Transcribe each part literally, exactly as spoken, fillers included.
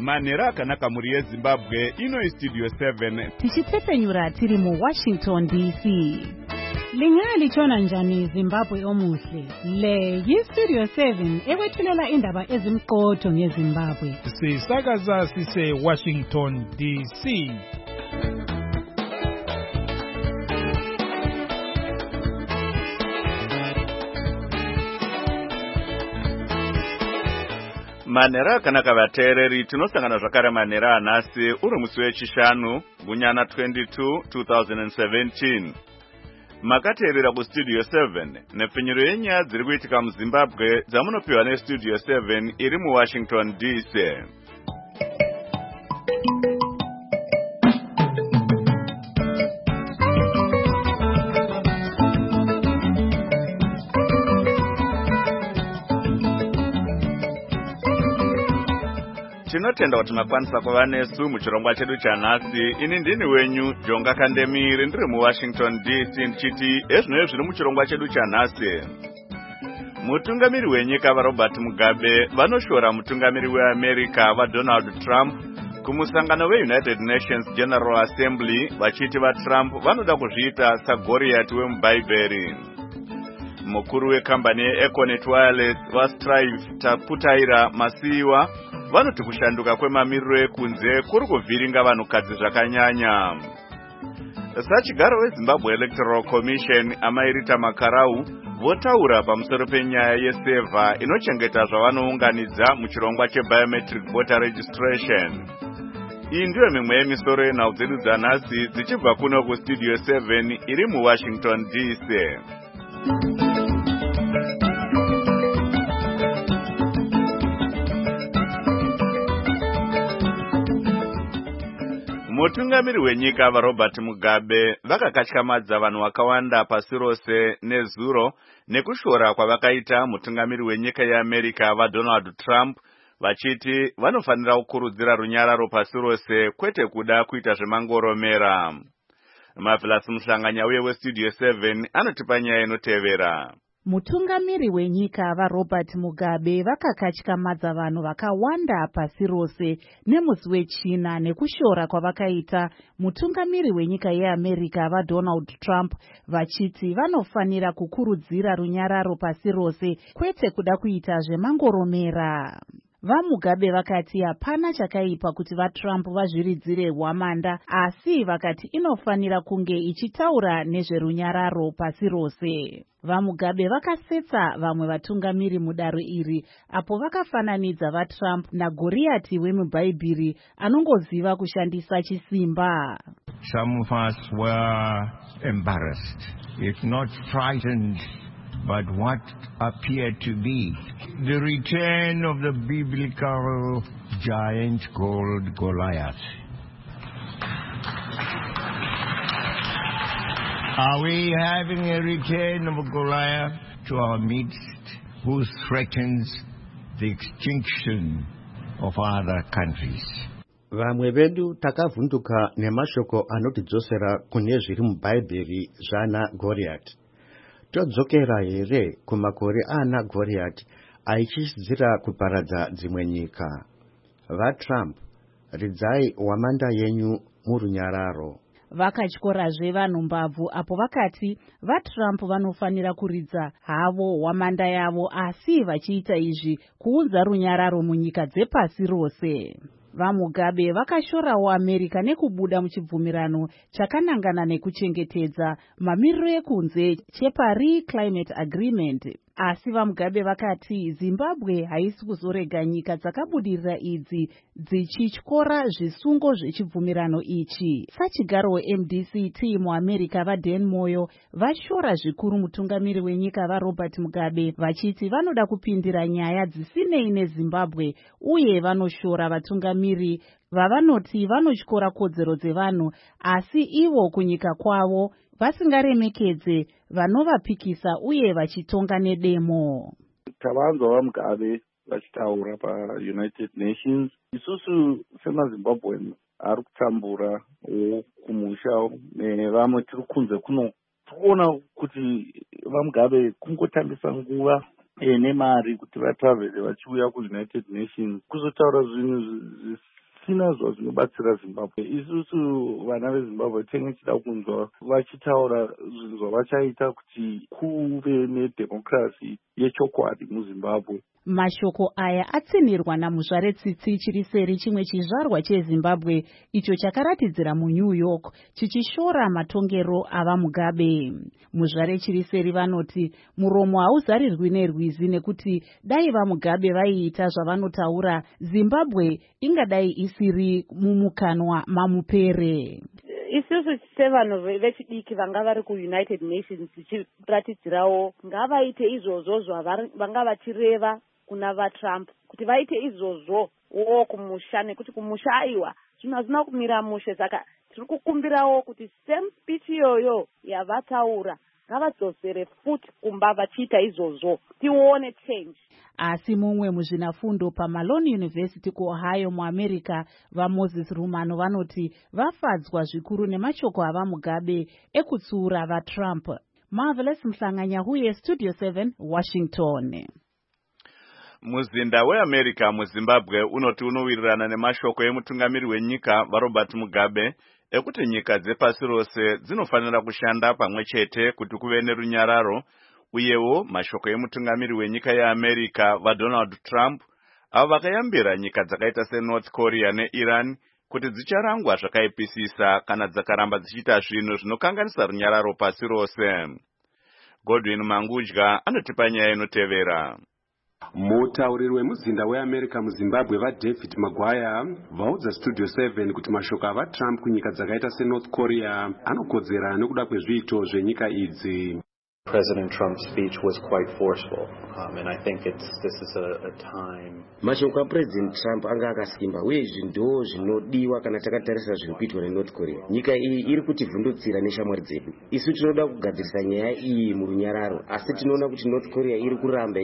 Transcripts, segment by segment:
Manhero akanaka muri yeZimbabwe ino istudio seven. Tichitsepenyura tiri mu Washington D C. Lingalitshona njani Zimbabwe omuhle? Le yistudio seven ekwethulela indaba ezimqotho ngeZimbabwe. Sisakaza sise Washington D C. Manhero akanaka vateereri, tinosangana zvakare manhero anhasi uri musi wechishanu gunyana twenty-two twenty seventeen. Makateerera kustudio seven nepfinyuro yenyaya dziri kuitika muZimbabwe dzamunopiwa nestudio seven iri muWashington D C. Tinotenda kuti makwanisa kuva nesu muchirongwa chedu chanhasi. Ini ndini wenyu Jonga Kandemiri ndiri muWashington D C ndichiti ezvinova zviri muchirongwa chedu chanhasi. Mutungamiri wenyika vaRobert Mugabe vanoshora mutungamiri weAmerica vaDonald Trump kumusangano weUnited Nations General Assembly vachiti vaTrump vanoda kuzviita saGoriati wemubhaibheri. Mukuru wekambani yeEconet Wireless vaStrive Taputaira Masiyiwa vanoti kushanduka kwemamiriro ekunze kuri kuvhiringa vanhukadzi zvakanyanya. Sachigaro weZimbabwe Electoral Commission Amairita Makarau votaura pamusoro penyaya yesevha inochengeta zvavanounganidza muchirongwa chebiometric voter registration. Iyi ndiyo mimwe yemisoro yenhau dzedu dzanhasi dzichibva kuno kustudio seven iri muWashington D C. Mutungamiri wenyika vaRobert Mugabe vakakatyamadza vanhu vakawanda pasi rose nezuro nekushora kwavakaita mutungamiri wenyika yeAmerica vaDonald Trump vachiti vanofanira kukurudzira runyararo pasi rose kwete kuda kuita zvemangoromera. Mavhilasi Muhlanganya uye westudio seven anotipa nyaya inotevera. Mutungamiri wenyika vaRobert Mugabe vakakatyamadza vanhu vakawanda pasi rose nemusi wechina nekushora kwavakaita mutungamiri wenyika yeAmerica vaDonald Trump vachiti vanofanira kukurudzira runyararo pasi rose kwete kuda kuita zvemangoromera. VaMugabe vakati hapana chakaipa kuti vaTrump vazviridzire hwamanda, asi vakati inofanira kunge ichitaura nezverunyararo pasi rose. VaMugabe vakasetsa vamwe vatungamiri mudaro iri apo vakafananidza vaTrump naGoriati wemubhaibheri anongoziva kushandisa chisimba. Some of us were embarrassed, if not frightened, but what appeared to be the return of the biblical giant called Goliath. Are we having a return of Goliath to our midst who threatens the extinction of other countries? Vamwe vedu takavhunduka nemashoko anotidzosera kune zviri mubhaibheri zvana Goriath. Todzokera here kumakore ana Goriath aichidzira kuparadza dzimwe nyika. VaTrump, ridzai hwamanda yenyu murunyararo. Vakatyorazve vanhu mbabvu apo vakati vaTrump vanofanira kuridza havo hwamanda yavo, asi vachiita izvi kuunza runyararo munyika dzepasi rose. VaMugabe vakashorawo America nekubuda muchibvumirano chakanangana nekuchengetedza mamiriro ekunze cheParis Climate Agreement. Asi VaMugabe vakati Zimbabwe haisi kuzorega nyika dzakabudirira idzi dzichityora zvisungo zvechibvumirano ichi. Sachigaro weM D C T muAmerica vaDan Moyo vashora zvikuru mutungamiri wenyika vaRobert Mugabe vachiti vanoda kupindira nyaya dzisinei neZimbabwe uye vanoshora vatungamiri vavanoti vanotyora kodzero dzevanhu asi ivo kunyika kwavo vasingaremekedze vanovapikisa uye vachitonga nedemo. Tavanzwa vaMugabe vachitaura paUnited Nations. Isusu semaZimbabwean ari kutambura kumusha nevamwe tiri kunze kuno toona kuti vaMugabe kungotambisa nguva nemari kuti vatravele vachiuya kuUnited Nations kuzotaura zvinhu zvisina zvazvinobatsira zimbabwe. Isusu vana vezimbabwe tenge chida kunzwa vachitaura zvinhu zvavachaita kuti kuve nedhemokirasi yechokwadi muzimbabwe. Mashoko aya atsinirwa namuzvare Tsitsi Chiriseri, chimwe chizvarwa cheZimbabwe icho chakaratidzira muNew York chichishora matongero ava Mugabe. Muzvare Chiriseri vanoti muromo hauzarirwi nerwizi nekuti dai vaMugabe vaiita zvavanotaura, Zimbabwe ingadai isiri mumukanwa mamupere. Isusu sevanhu vechidiki vanga vari kuUnited Nations tichiratidzirawo ngavaite izvozvo zvavanga vachireva kuna vaTrump kuti vaite izvozvo wo kumusha, nekuti kumusha aiwa zvinhu hazvina kumira mushe. Saka tiri kukumbirawo kuti same speech iyoyo yavataura ngavadzosere futi kumba vachiita izvozvo tione change. Asi mumwe muzvinafundo paMalone University kuOhio muAmerica, vaMoses Rumano vanoti vafadzwa zvikuru nemashoko ava Mugabe ekutsiura vaTrump. Marvelous Mhlanga-Nyahuye, Studio seven, Washington. Muzinda weAmerica muZimbabwe unoti unowirirana nemashoko emutungamiri wenyika vaRobert Mugabe ekuti nyika dzepasi rose dzinofanira kushanda pamwe chete kuti kuve nerunyararo, uyewo mashoko emutungamiri wenyika yeAmerica vaDonald Trump avo vakayambira nyika dzakaita seNorth Korea neIran kuti dzicharangwa zvakaipisisa kana dzakaramba dzichiita zvinhu zvinokanganisa runyararo pasi rose. Godwin Mangudya anotipa nyaya inotevera. Mutauriri wemuzinda weAmerica muZimbabwe vaDavid Maguire vaudza Studio seven kuti mashoko avaTrump kunyika dzakaita seNorth Korea anokodzera nekuda kwezviito zvenyika idzi. President Trump's speech was quite forceful, um, and I think it's this is a, a time. Mashoko aPresident Trump anga akasimba uye izvi ndo zvinodiwa kana takatarisa zviri kuitwa neNorth Korea. Nyika iyi iri kutivhundutsira neshamwari dzedu. Isu tinoda kugadzirisa nyaya iyi murunyararo, asi tinoona kuti North Korea iri kuramba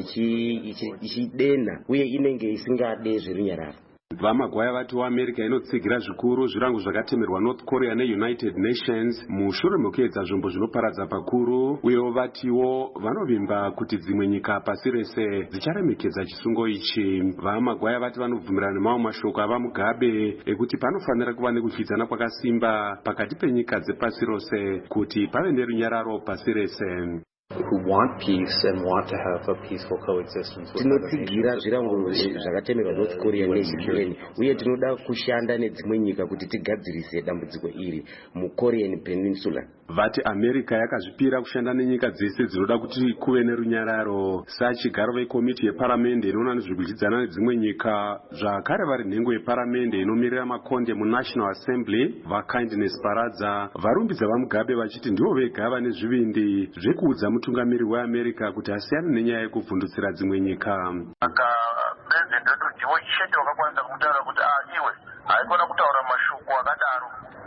ichidena uye inenge isingade zverunyararo. VaMaguire vati waAmerica inotsigira zvikuru zvirango zvakatemerwa North Korea neUnited Nations mushure mekuedza zvombo zvinoparadza pakuru, uyewo vatiwo vanovimba kuti dzimwe nyika pasi rese dzicharemekedza chisungo ichi. VaMaguire vati vanobvumirana nemamwe mashoko avaMugabe ekuti panofanira kuva nekudyidzana kwakasimba pakati penyika dzepasi rose kuti pave nerunyararo pasi rese. Who want peace and want to have a peaceful coexistence with other tinotsigira zvirango zvakatemerwa North Korea neUkraine uye tinoda kushanda nedzimwe nyika kuti tigadzirise dambudziko iri muKorean Peninsula. Vati America yakazvipira kushanda nenyika dzese dzinoda kuti kuve nerunyararo. Sachigaro vekomiti yeparamende inoona nezvekudyidzana nedzimwe nyika, zvakare vari nhengo yeparamende inomirira makonde muNational Assembly vaKindness Paradza varumbidza vaMugabe vachiti ndivo vega vane zvivindi zvekuudza mutungamiri weAmerica kuti asiyane nenyaya yekuvhundutsira dzimwe nyika. Aka president wedu ndiwo chete wakakwanisa kumutaura kuti ah iwe haikona kutaura mashoko akadaro.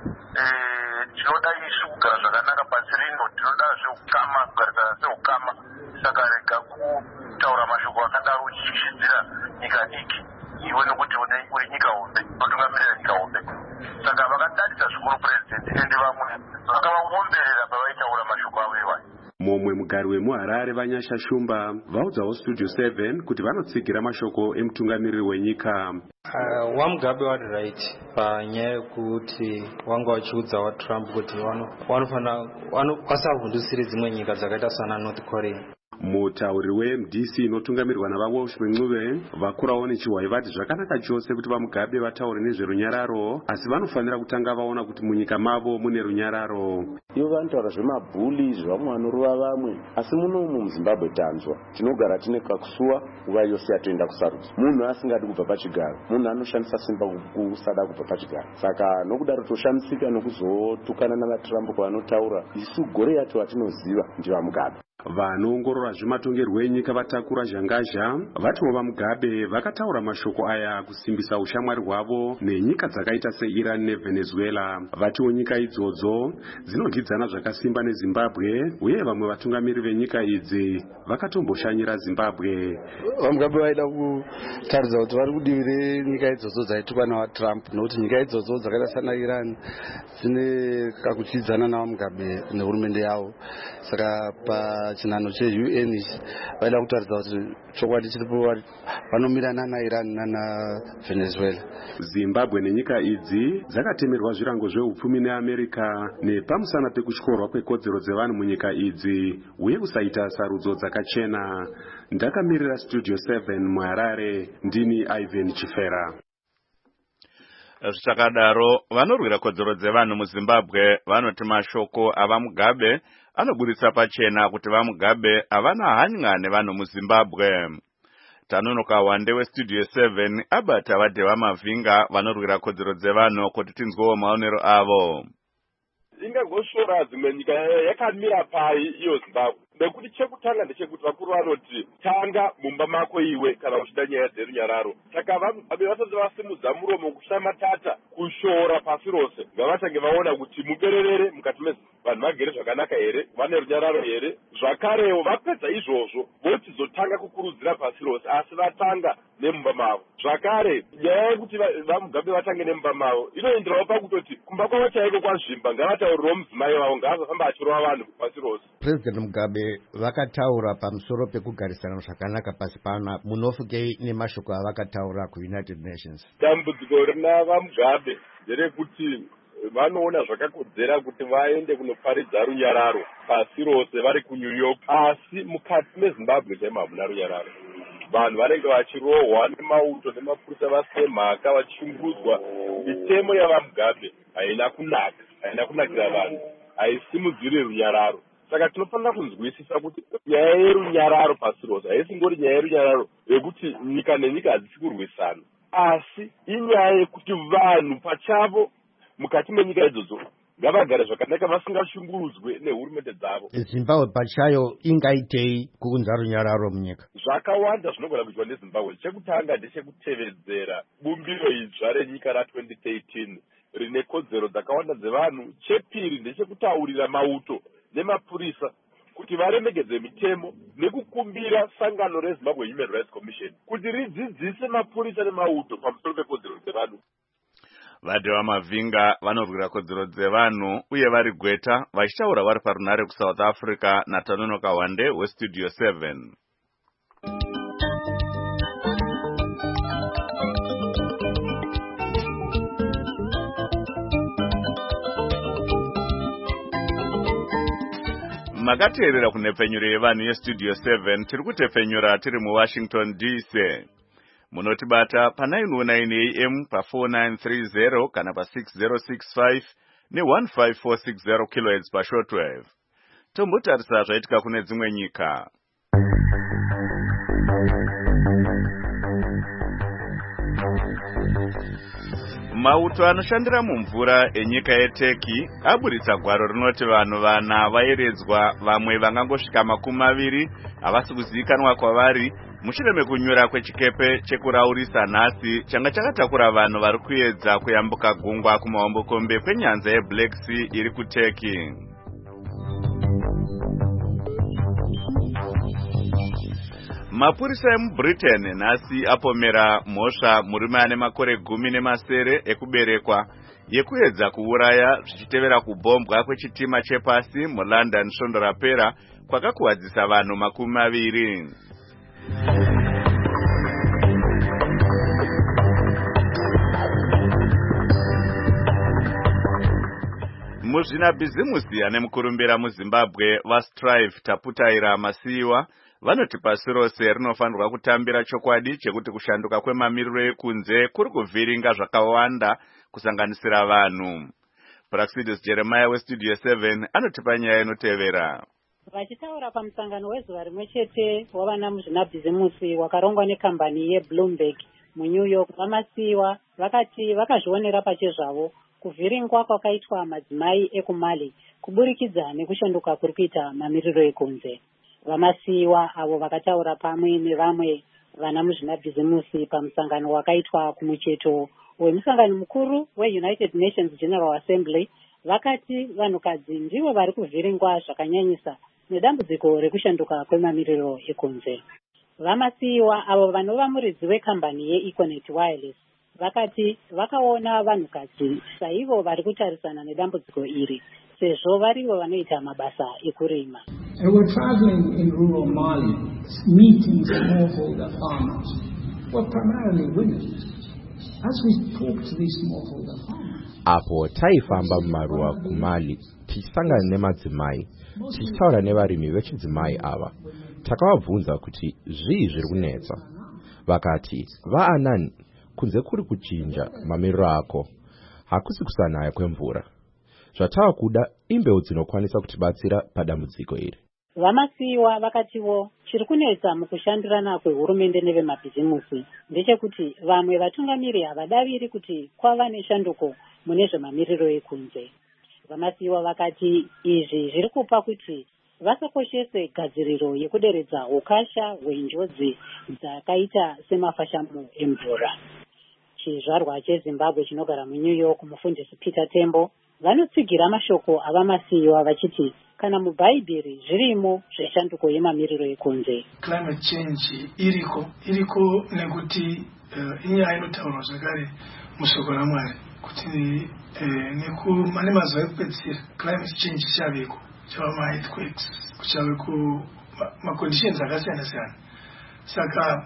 Eh tinoda isu kugara zvakanaka pasi rino, tinoda zveukama kugarisana seukama, saka rega kutaura mashoko akadaro uchishidzira nyika diki iwe nokuti uri nyika hombe, unotungamirira nyika hombe. Saka vakadadisa zvikuru president ende vamwe vakavaomberera pavaitaura mashoko avo iwayo. Momwe mugari wemuHarare Vanyasha Shumba vaudzawo Studio seven kuti vanotsigira mashoko emutungamiriri wenyika. Uh, waMugabe wari right panyaya yekuti wanga vachiudza waTrump kuti vanofanira vasavhundusire dzimwe nyika dzakaita sana North Korea. Mutauriri weM D C inotungamirirwa navaWalsh Mwencuve vakurawo nechiwai vati zvakanaka chose kuti vaMugabe vataure nezverunyararo, asi vanofanira kutanga vaona kuti munyika mavo mune runyararo. Ivo vanotaura zvemabhuli zvevamwe vanorova vamwe, asi munomu muZimbabwe tanzwa tinogara tine kakusuwa nguva yose yatoenda kusarudzo. Munhu asingadi kubva pachigaro, munhu anoshandisa simba kusada kubva pachigaro. Saka nokudaro toshamisika nokuzotukana navaTrump kwavanotaura. Isu gore yacho vatinoziva ndivaMugabe. Vanoongorora zvematongerwo enyika vatakura zhangazha vatiwo vaMugabe vakataura mashoko aya kusimbisa ushamwari hwavo nenyika dzakaita seIran neVenezuela. Vatiwo nyika idzodzo dzinodyidzana zvakasimba neZimbabwe uye vamwe vatungamiri venyika idzi vakatomboshanyira Zimbabwe. VaMugabe vaida kutaridza kuti vari kudivi renyika idzodzo dzaitukwa navaTrump, nokuti nyika idzodzo dzakaita sana Iran dzine kakudyidzana navaMugabe nehurumende yavo. Saka pa pachinhano che-U N ichi vaida kutaridza kuti chokwadi chiripo vanomirana naIran nanaVenezuela. Zimbabwe nenyika idzi dzakatemerwa zvirango zveupfumi neAmerica nepamusana pekutyorwa kwekodzero dzevanhu munyika idzi uye kusaita sarudzo dzakachena. Ndakamirira Studio seven muHarare, ndini Ivan Chifera. Zvichakadaro vanorwira kodzero dzevanhu muZimbabwe vanoti mashoko avaMugabe anoburitsa pachena kuti vaMugabe havana hanya nevanhu muZimbabwe. Tanonoka Wande weStudio seven abata vadheva Mavhinga vanorwira kodzero dzevanhu kuti tinzwewo maonero avo. Ingangosvora dzimwe nyika yakamira pai iyo Zimbabwe nekuti chekutanga ndechekuti vakuru vanoti tanga mumba mako iwe kana uchida nyaya dzerunyararo. Saka vaMugabe vasati vasimudza muromo kushamatata kushora pasi rose ngavatange vaona kuti mubererere mukati mezi vanhu vagere zvakanaka here, vane runyararo here. Zvakarewo vapedza izvozvo vochizotanga kukurudzira pasi rose asi vatanga nemumba mavo. Zvakare nyaya yekuti vaMugabe vatange nemumba mavo inoenderawo pakutoti kumba kwavo chaiko kwazvimba ngavataurirewo mudzimai wavo ngaazofamba achirova vanhu pasi rose. President Mugabe vakataura pamusoro pekugarisana zvakanaka pasi pana, munofukei nemashoko avakataura kuUnited Nations? Dambudziko rina vaMugabe nderekuti vanoona zvakakodzera kuti vaende kunoparidza runyararo pasi rose vari kuNew York, asi mukati meZimbabwe chaimo hamuna runyararo. Vanhu vanenge vachirohwa nemauto nemapurisa vasemhaka vachishungudzwa. Mitemo yavaMugabe haina kunaka, haina kunakira vanhu, haisimudziri runyararo. Saka tinofanira kunzwisisa kuti nyaya yerunyararo pasi rose haisingori nyaya yerunyararo yekuti nyika nenyika hadzisi kurwisana, asi inyaya yekuti vanhu pachavo mukati menyika idzodzo ngavagare zvakanaka vasingashungurudzwe nehurumende dzavo. Zimbabwe pachayo ingaitei kuunza runyararo munyika? Zvakawanda zvinogona kuitwa neZimbabwe. Chekutanga ndechekutevedzera bumbiro idzva renyika ratwenty thirteen rine kodzero dzakawanda dzevanhu. Chepiri ndechekutaurira mauto nemapurisa kuti varemegedze mitemo nekukumbira sangano reZimbabwe Human Rights Commission kuti ridzidzise mapurisa nemauto pamusoro pekodzero dzevanhu. Vadheva Mavhinga vanorwira kodzero dzevanhu uye vari Gweta vachitaura vari parunare kuSouth Africa naTanonoka Wande weStudio seven. Makateerera kunhepfenyuro yevanhu yeStudio seven tiri kutepfenyura tiri muWashington D C. Munotibata pa nine oh nine A M pa four nine three zero kana pa six zero six five ne one five four six zero kilohertz pa shortwave. Tombotarisa zvaitika kune dzimwe nyika. Mauto anoshandira mumvura enyika yeTurkey aburitsa gwaro rinoti vanhu vana vaeredzwa, vamwe vangangosvika makumi maviri havasi kuzivikanwa kwavari mushure mekunyura kwechikepe chekuraurisa nhasi changa chakatakura vanhu vari kuedza kuyambuka gungwa kumahombokombe kwenyanza yeBlack Sea iri kuTurkey. Mapurisa emuBritain nhasi apomera mhosva murume ane makore gumi nemasere ekuberekwa yekuedza kuuraya zvichitevera kubhombwa kwechitima chepasi muLondon svondo rapera kwakakuwadzisa vanhu makumi maviri. Muzvinabhizimusi ane mukurumbira muZimbabwe vaStrive Taputaira Masiyiwa vanoti pasi rose rinofanirwa kutambira chokwadi chekuti kushanduka kwemamiriro ekunze kuri kuvhiringa zvakawanda kusanganisira vanhu. Praxidis Jeremiah weStudio seven anotipa nyaya inotevera. Vachitaura pamusangano wezuva rimwe chete wavana muzvinabhizimusi wakarongwa nekambani yeBloomberg muNew York, vaMasiyiwa vakati vakazvionera pachezvavo kuvhiringwa kwakaitwa madzimai ekumali kuburikidza nekushanduka kuri kuita mamiriro ekunze. VaMasiyiwa avo vakataura pamwe nevamwe vana muzvinabhizimusi pamusangano wakaitwa kumucheto wemusangano mukuru weUnited Nations General Assembly vakati vanhukadzi ndivo vari kuvhiringwa zvakanyanyisa nedambudziko rekushanduka kwemamiriro ekunze. VaMasiyiwa avo vanova muridzi wekambani yeEconet Wireless vakati vakaona vanhukadzi saivo vari kutarisana nedambudziko iri sezvo varivo vanoita mabasa ekurima. And we're traveling in rural Mali, meeting smallholder farmers. We're primarily women. As we talk to these smallholder farmers, apo taifamba mumaruwa kumali tichisangana nemadzimai tichitaura nevarimi vechidzimai ava takavabvunza kuti zvii zviri kunetsa. Vakati vaanani kunze kuri kuchinja mamiriro ako hakusi kusanaya kwemvura. Zvatava kuda imbeu dzinokwanisa kutibatsira padambudziko iri. Vamasiwa vakatiwo chiri kunetsa mukushandirana kwehurumende nevemabhizimusi ndechekuti vamwe vatungamiri havadaviri kuti kwava neshanduko mune zvemamiriro ekunze. Vamasiwa vakati izvi zviri kupa kuti vasakoshese gadziriro yekuderedza ukasha hwenjodzi dzakaita semafashamu emvura. Chizvarwa cheZimbabwe chinogara muNew York, mufundisi Peter Tembo, vanotsigira mashoko avamasiwa vachiti kana mubhaibheri zvirimo zveshanduko yemamiriro ekunze. Climate change iriko iriko nekuti uh, inyaya inotaurwa zvakare mushoko raMwari kuti uh, nekumane mazuva ekupedzisira climate change chaveko chava ma-earthquakes kuchave ku ma-conditions akasiyana siyana. Saka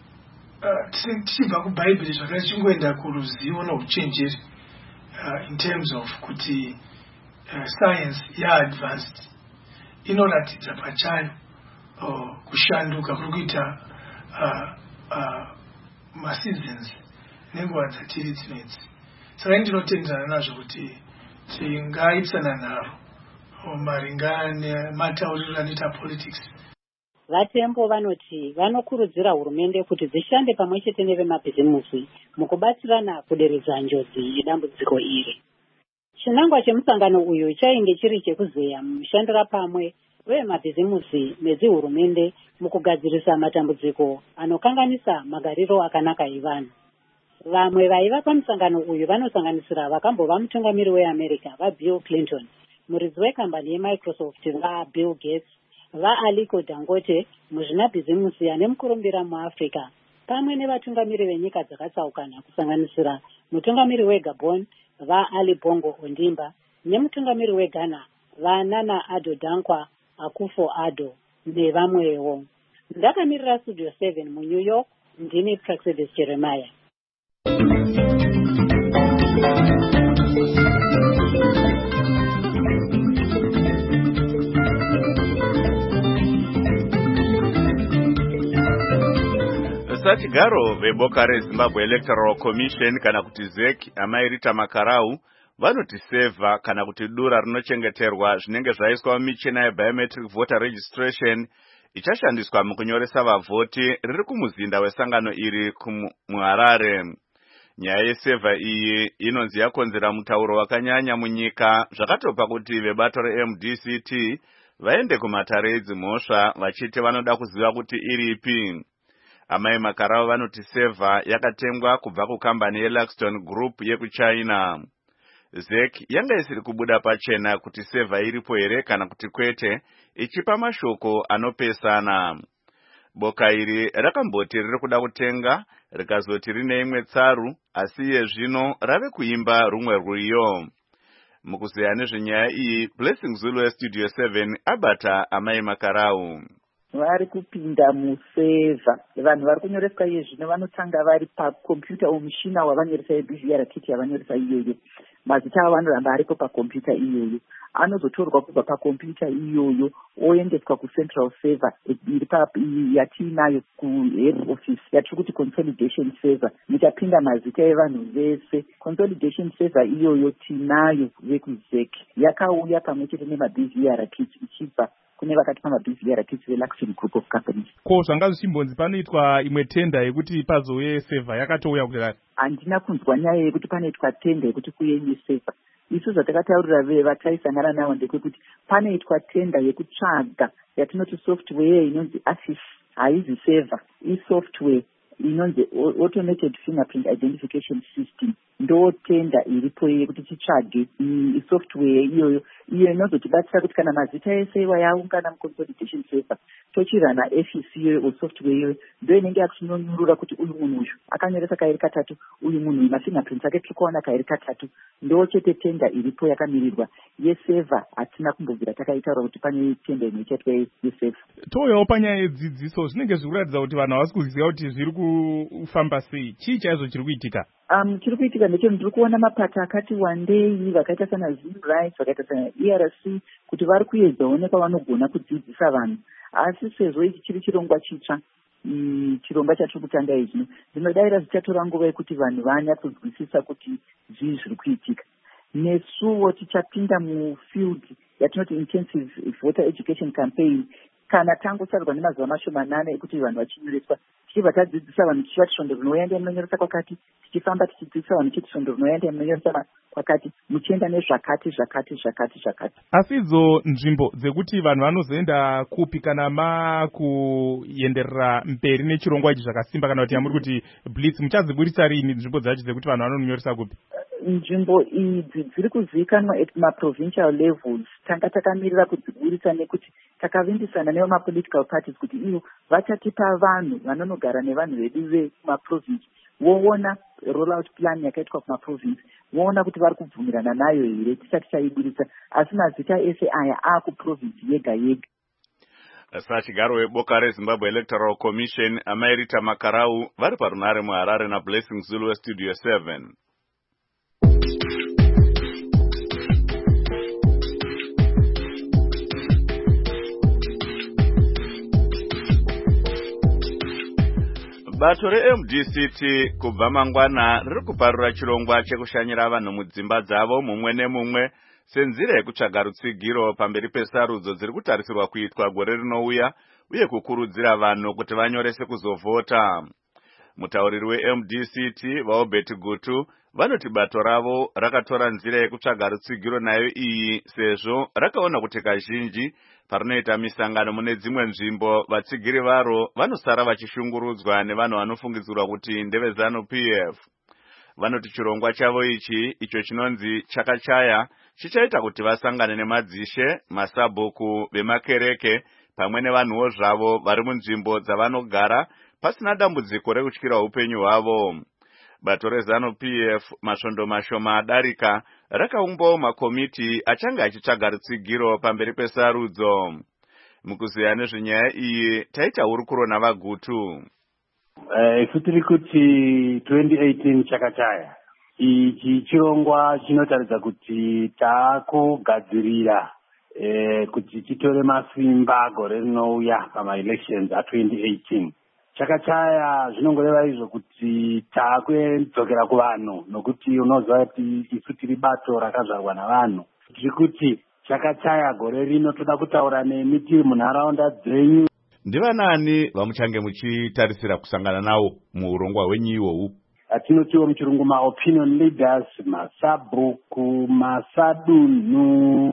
uh, tichibva kubhaibheri zvakare chingoenda kuruzivo nouchenjeri uh, in terms of kuti uh, science ya-advanced inoratidza pachayo uh, kushanduka kuri kuita uh, uh, ma-seasons nenguva dzatiri dzinedzi. Saka ndinotenderana nazvo kuti tingaipsana naro maringa nematauriro anoita politics. Vatembo vanoti vanokurudzira hurumende kuti dzishande pamwe chete nevemabhizimusi mukubatsirana kuderedza njodzi yedambudziko iri. Chinangwa chemusangano uyu chainge chiri chekuzeya mushandira pamwe vemabhizimusi nedzihurumende mukugadzirisa matambudziko anokanganisa magariro akanaka evanhu. Vamwe vaiva pamusangano uyu vanosanganisira vakambova mutungamiri weAmerica vaBill Clinton, muridzi wekambani yeMicrosoft vaBill Gates, vaAliko Dangote, muzvinabhizimusi ane mukurumbira muAfrica, pamwe nevatungamiri venyika dzakatsaukana kusanganisira mutungamiri weGabon vaAli Bongo Ondimba nemutungamiri weGhana vaNana Addo Dankwa Akufo-Addo nevamwewo. Ndakamirira Studio seven muNew York, ndini Praxedis Jeremiah. Vasachigaro veboka reZimbabwe Electoral Commission kana kuti Z E C amairita makarau vanoti seva kana kuti dura rinochengeterwa zvinenge zvaiswa mumichina yebiometric voter registration ichashandiswa mukunyoresa vavhoti riri kumuzinda wesangano iri muHarare. Nyaya yeseva iyi inonzi yakonzera mutauro wakanyanya munyika, zvakatopa kuti vebato reM D C T vaende kumatare edzimhosva vachiti vanoda kuziva kuti iripi. Amai makarau vanoti seva yakatengwa kubva kukambani yeLaxton Group yekuChina. Z E C yanga isiri kubuda pachena kuti seva iripo here kana kuti kwete, ichipa mashoko anopesana. Boka iri rakamboti riri kuda kutenga rikazoti rine imwe tsaru, asi yezvino rave kuimba rumwe rwiyo. Mukuzeya nezvenyaya iyi, Blessing Zulu weStudio seven abata amai makarau. Vari kupinda museva. Vanhu vari kunyoreswa iye zvino vanotanga vari pakompyuta omushina wavanyoresa yeB V R kit yavanyoresa iyoyo. Mazita avo anoramba aripo pakompyuta iyoyo. Anozotorwa kubva pakompyuta iyoyo oendeswa kucentral server iri yatiinayo kuhead office yatiri kuti consolidation server. Muchapinda mazita evanhu vese. Consolidation server iyoyo tinayo vekuZ E C yakauya pamwe chete nemaB V R kit ichibva kune vakati pamaB V R kit veLaxton Group of Companies. Ko zvanga zvichimbonzi panoitwa imwe tenda yekuti pazouye server yakatouya kudai? Handina kunzwa nyaya yekuti panoitwa tenda yekuti kuyenye server. Isu zvatakataurira vataisangana navo ndekuti panoitwa tenda yekutsvaga yatinoti software inonzi ASIS, haizi server, isoftware inonzi automated fingerprint identification system ndo tenda iripo yekuti titsvage software iyoyo iyo inozotibatsira kuti kana mazita ese iwa yaungana muconsolidation server tochirana F E C iyoyo software iyoyo ndo inenge yakutinonyurura kuti uyu munhu uyu akanyoresa kairi katatu, uyu munhu uyu mafingerprint ake tiri kuona kairi katatu. Ndo chete tenda iripo yakamirirwa yeseva. Hatina kumbobvira takaitaura kuti pane tenda imwe chaitwa yeseva. Touyawo panyaya yedzidziso, zvinenge zviri kuratidza kuti vanhu havasi kuziva kuti zviri kufamba sei. Chii chaizvo chiri kuitika? Um, chiri kuitika ndechekuti ndiri kuona mapato akati wandei vakaita sana Zim Rights, vakaita sana E R C kuti vari kuedzawo nepavanogona kudzidzisa vanhu. Asi sezvo ichi chiri chirongwa chitsva, chirongwa chatiri kutanga izvi, ndinodaira zvichatora nguva yekuti vanhu vanyatsonzwisisa kuti zvii zviri kuitika. Nesuwo tichapinda mufield yatinoti intensive voter education campaign kana tangosarwa nemazuva mashomanane ekuti vanhu vachinyoreswa, tichibva tadzidzisa vanhu tichiva tisvondo rinoenda munonyoresa kwakati, tichifamba tichidzidzisa vanhu tichiti svondo rinoenda munonyoresa kwakati, muchienda nezvakati zvakati zvakati zvakati. Asi idzo nzvimbo dzekuti vanhu vanozoenda kupi kana makuenderera mberi nechirongwa ichi zvakasimba, kana kuti yamuri kuti blitz, muchadziburisa rini nzvimbo dzacho dzekuti vanhu vanonyoresa kupi? Nzvimbo idzi dziri kuzivikanwa at maprovincial levels. Tanga takamirira kudziburisa nekuti takavimbisana nevamapolitical parties kuti iyo vachatipa vanhu vanonogara nevanhu vedu vekumaprovince voona rollout plan yakaitwa kumaprovince, voona kuti vari kubvumirana nayo here tisati taiburisa, asi mazita ese aya akuprovince yega yega. Sachigaro weboka reZimbabwe Electoral Commission Amairita Makarau vari parunare muHarare naBlessing Zulu weStudio seven. Bato re-M D C T kubva mangwana riri kuparura chirongwa chekushanyira vanhu mudzimba dzavo mumwe nemumwe senzira yekutsvaga rutsigiro pamberi pesarudzo dziri kutarisirwa kuitwa gore rinouya uye kukurudzira vanhu kuti vanyorese kuzovhota. Mutauriri we-M D C T vaObert Gutu vanoti bato ravo rakatora nzira yekutsvaga rutsigiro nayo iyi sezvo rakaona kuti kazhinji parinoita misangano mune dzimwe nzvimbo vatsigiri varo vanosara vachishungurudzwa nevanhu vanofungidzirwa kuti ndeve ZANU P F. Vanoti chirongwa chavo ichi icho chinonzi chakachaya chichaita kuti vasangane nemadzishe, masabhuku vemakereke pamwe nevanhuwo zvavo vari munzvimbo dzavanogara pasina dambudziko rekutyira upenyu hwavo. Bato reZANU P F masvondo mashoma adarika rakaumbawo makomiti achanga achitsvaga rutsigiro pamberi pesarudzo. Mukuziya nezvenyaya iyi taita hurukuro navaGutu. Isu tiri kuti twenty eighteen chakachaya. Ichi chirongwa chinotaridza kuti takugadzirira eh, kuti chitore masimba gore rinouya pama-elections a twenty eighteen. Chakachaya zvinongoreva izvo kuti takudzokera kuvanhu, nokuti unoziva kuti isu tiri bato rakazvarwa navanhu. Tiri kuti chakachaya gore rino toda kutaura nemi tiri munharaunda dzenyu. Ndivanani vamuchange muchitarisira kusangana nawo muurongwa hwenyu ihwohwu? Atinotiwo muchirungu ma-opinion leaders, masabhuku, masadunhu,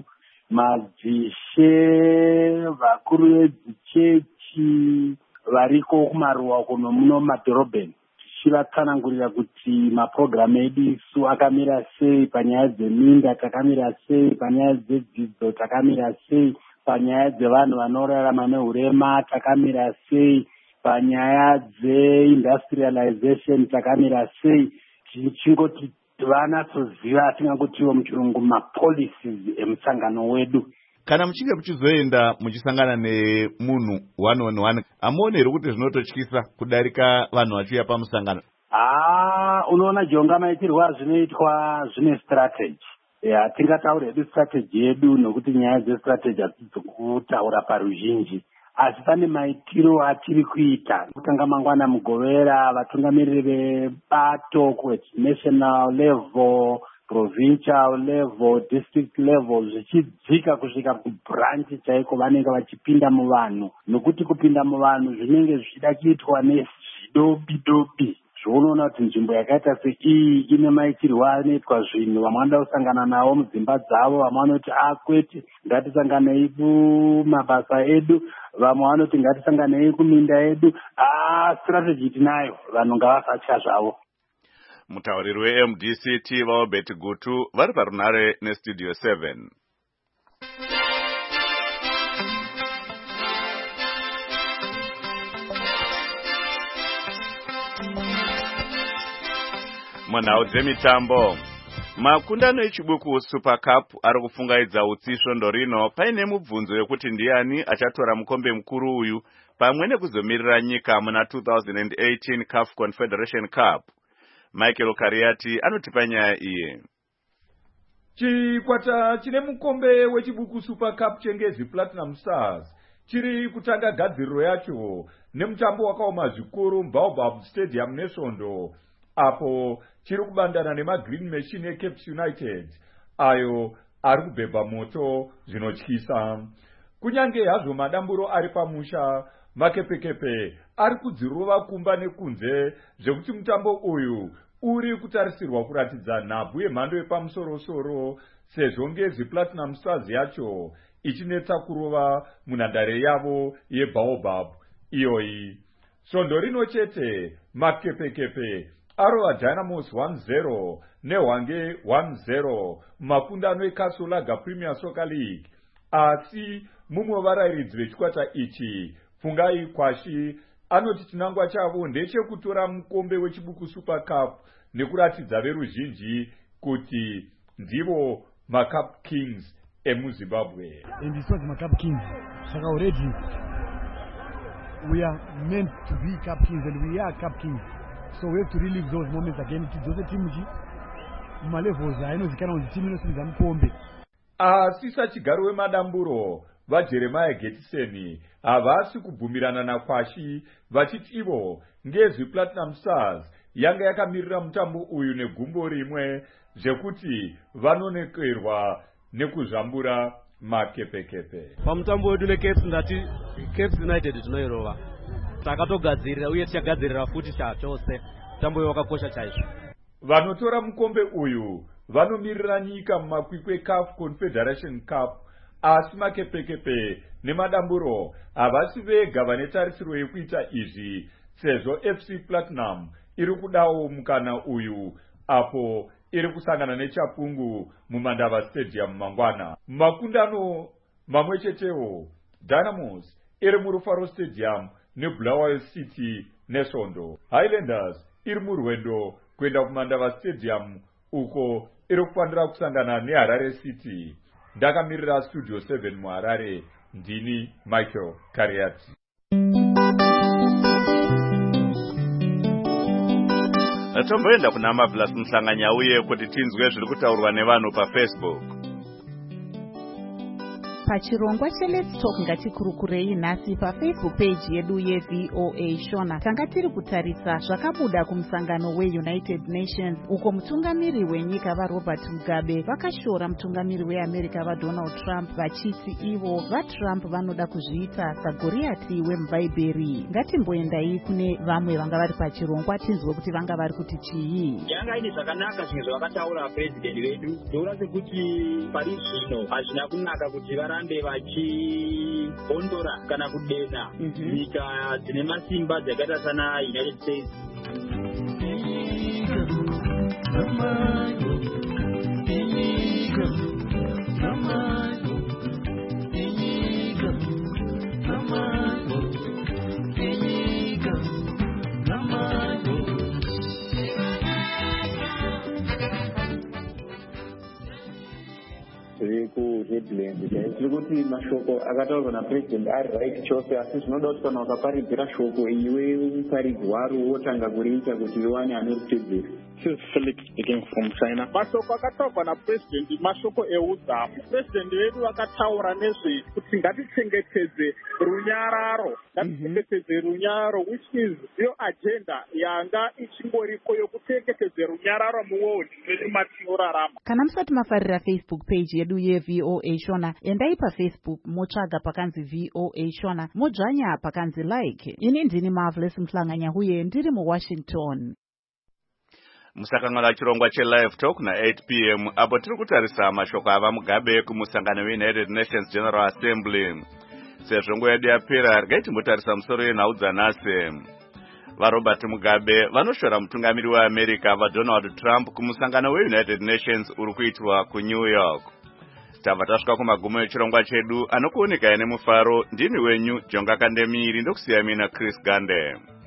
madzishe, vakuru vedzichechi variko kumaruwa kuno muno madhorobheni, tichivatsanangurira kuti mapurogiramu edu isu akamira sei, panyaya dzeminda takamira sei, panyaya dzedzidzo takamira sei, panyaya dzevanhu vanorarama nehurema takamira sei, panyaya dzeindustrialization takamira sei, tichingoti vanatsoziva atingangotiwo muchirungu mapolicies emusangano wedu. Kana muchinge muchizoenda muchisangana nemunhu one on one, amuone here kuti zvinototyisa kudarika vanhu vachiuya pamusangano? Ah, unoona jonga maitirwa zvinoitwa zvine strategy. Ya, tingataura hedu strategy yedu nokuti nyaya dzestrategy hadzisi kutaura paruzhinji. Asi pane maitiro atiri kuita. Kutanga mangwana mugovera vatungamiriri vebato ku national level, provincial level, district level, zvichidzika kusvika kubranch chaiko vanenge vachipinda muvanhu, nokuti kupinda muvanhu zvinenge zvichida kuitwa nezvidobi dobi. Zvounoona kuti nzvimbo yakaita seiyi ine maitirwo anoitwa zvinhu, vamwe vanoda kusangana navo mudzimba dzavo, vamwe vanoti akwete ngatisanganei kumabasa edu, vamwe vanoti ngatisanganei kuminda yedu. Ah, strategy tinayo vanhu ngavasatya zvavo. Mutauriri we-M D C T vaobert Gutu vari parunare nestudio seven. Munhau dzemitambo, makundano echibuku Super Cup ari kufungaidza utsi svondo rino paine mubvunzo yekuti ndiani achatora mukombe mukuru uyu pamwe nekuzomirira nyika muna two thousand eighteen C A F Confederation Cup. Michael Kariati anotipa nyaya iye. Chikwata chine mukombe wechibuku Super Cup chengezi Platinum Stars chiri kutanga gadziriro yacho nemutambo wakaoma zvikuru Baobab Stadium nesvondo, apo chiri kubandana nemagreen machine eCapes United ayo ari kubhebha moto zvinotyisa. Kunyange hazvo madamburo ari pamusha, makepekepe ari kudzirova kumba nekunze zvekuti mutambo uyu uri kutarisirwa kuratidza nhabvu yemhando yepamusoro-soro sezvo ngezi Platinum Stars yacho ichinetsa kurova munhandare yavo yeBaobab iyoyi. Svondo rino chete makepekepe arova Dynamos one zero neHwange one zero makundano eKasolaga Premier Soccer League, asi mumwe varairidzi vechikwata ichi Fungai Kwashi anoti chinangwa chavo ndechekutora mukombe wechibuku Super Cup nekuratidza veruzhinji kuti ndivo maCup Kings emuZimbabwe. And this was maCup Kings. So already we are meant to be Cup Kings and we are Cup Kings. So we have to relive those moments again. Tidzose timu chi malevels ainozikana kuti timu inosimidza mukombe. Asisa chigaro wemadamburo vaJeremiah Getiseni havasi kubvumirana naKwashi vachiti ivo ngezvi Platinum Stars yanga yakamirira mutambo uyu negumbo rimwe zvekuti vanonekerwa nekuzvambura makepekepe. Pamutambo wedu neCapes ndati Capes United tinoirova. Takatogadzirira uye tichagadzirira futi chose. Mutambo uyu wakakosha chaizvo. Vanotora mukombe uyu vanomirira nyika mumakwikwi eC A F Confederation Cup, asi makepekepe nemadamburo havasi vega vane tarisiro yekuita izvi sezvo F C Platinum iri kudawo mukana uyu apo iri kusangana neChapungu muMandava Stadium mangwana. Makundano mamwe chetewo Dynamos iri muRufaro Stadium neBulawayo City nesvondo. Highlanders iri murwendo kuenda kuMandava Stadium uko iri kufanira kusangana neHarare City. Ndakamirira Studio seven muHarare, ndini Michael Kariati. Tomboenda kuna Marvelous Mhlanganya uye kuti tinzwe zviri kutaurwa nevanhu paFacebook. Pachirongwa cheLet's Talk ngatikurukurei nhasi paFacebook page yedu yeV O A Shona. Tanga tiri kutarisa zvakabuda kumusangano weUnited Nations uko mutungamiri wenyika vaRobert Mugabe vakashora mutungamiri weAmerica vaDonald Trump vachiti ivo vaTrump vanoda kuzviita saGoriati wemuBhaibheri. Ngatimboendai kune vamwe vanga vari pachirongwa tinzwe kuti vanga vari kuti chii. Yanga ine zvakanaka zvinhu zvavakataura president vedu. Ndoona sekuti pari zvino hazvina kunaka kuti varambe vachihondora kana kudena nyika dzine masimba dzakaita sana United States. tiri kuti mashoko akataurwa napresident ari right chose, asi zvinoda kuti kana ukaparidzira shoko iwe muparidzi waro wotanga kuriita kuti iwane anorutedzera. This is Felix speaking from China. Mashoko akataurwa napresident mashoko eudzamu. President wedu vakataura nezve kuti ngatichengetedze runyararo, ngatichengetedze runyararo, which is iyo agenda yanga ichingoriko yokuchengetedze runyararo muworld medu matinorarama. Kana musati mafarira Facebook page yedu yeV O A Shona, endai paFacebook motsvaga pakanzi V O A Shona, modzvanya pakanzi like. Ini ndini Marvelous Mhlanganya uye ndiri muWashington. Musakangola chirongwa cheLive Talk na eight p m apo tiri kutarisa mashoko ava Mugabe kumusangano weUnited Nations General Assembly. Sezvo nguva yedu yapera regai timbotarisa musoro yenhau dzanhasi. vaRobert Mugabe vanoshora mutungamiri weAmerica vaDonald Trump kumusangano weUnited Nations uri kuitwa kuNew York. Tabva tasvika kumagumo echirongwa chedu anokuoneka nemufaro. Ndini wenyu Jonga Kandemiri ndokusiya mina Chris Gande.